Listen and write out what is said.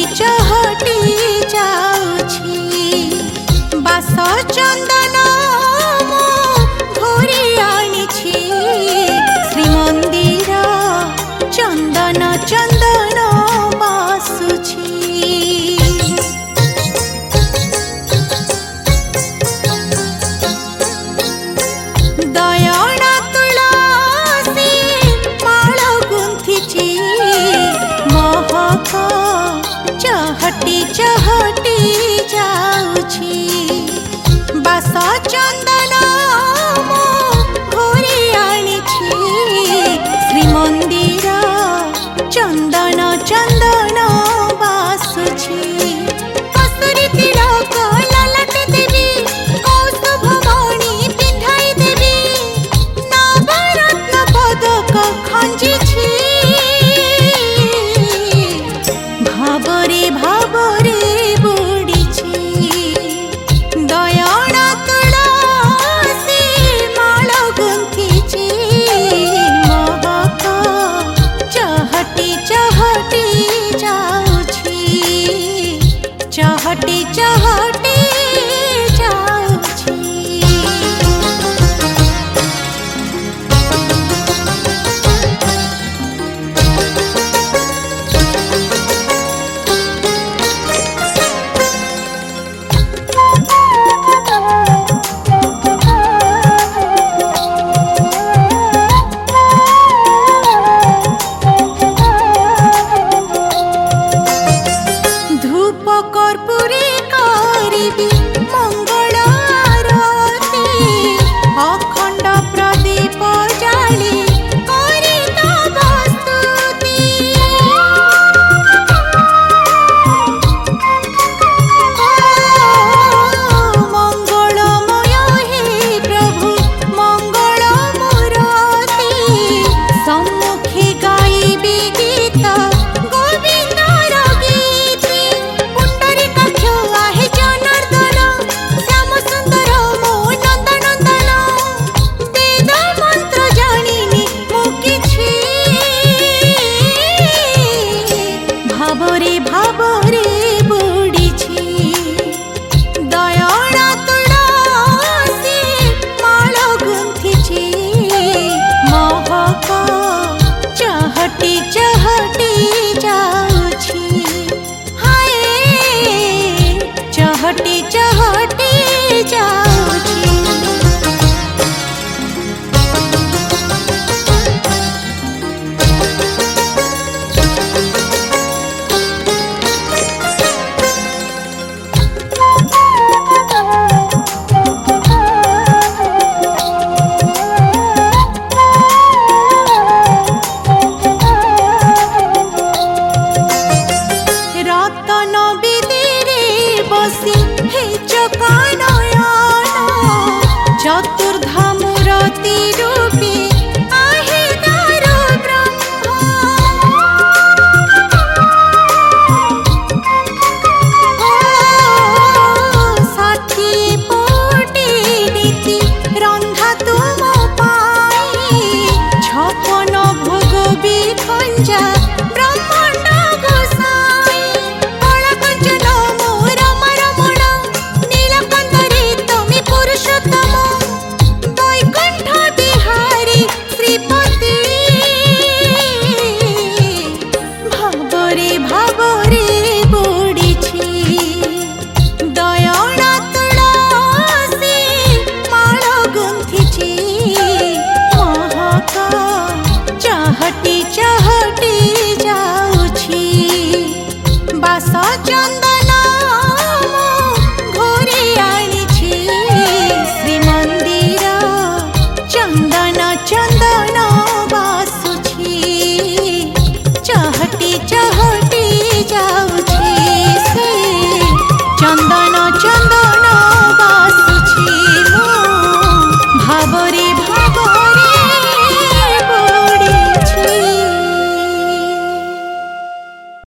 चहटी जाउछि बास चंदन घोरी आनिछि श्रीमंदिर चंदन चंदन बासुछि दयना तुलसी माळ गुंथिछि महक चहटी चहटी जाउछि बास चंदन घोरी आनिछि श्रीमंदिर चंदन चंदन बासुछि कस्तूरी तिलक ललाट देवी कौस्तुभ मणि पिंधाई देवी नवरत्न पदक खंजिछि भावरे भावरे बुडिछि दयना तुलसी माळ गुंथिछि महक चहटी चहटी जाउछि चहटी चहटी जाउछि धूप कर्पूरे करिबि मंगल आरती अखंड प्रदीप जाली करि तव स्तुति मंगलमय हे प्रभु मंगल मूर्ति सम्मुखे गाइबि गीत गोविंदर गीति पुंडरीकाक्ष आहे जनार्दन श्याम सुंदर मो नंदनंदन वेद मंत्र जानिनी मु किछि भावरे भावरे बुडिछि दयना तुलसी माळ गुंथिछि महक चहटी चहटी जाउछि हाय चहटी चहटी जाउछि रतन बिदिरे बसी हे चकानयन चतुर्धा मूर्ति रूपी आहे दारु ब्रह्म षाठिए कोटि रीति रंधा तुम पाई 56 भोग भी खंजा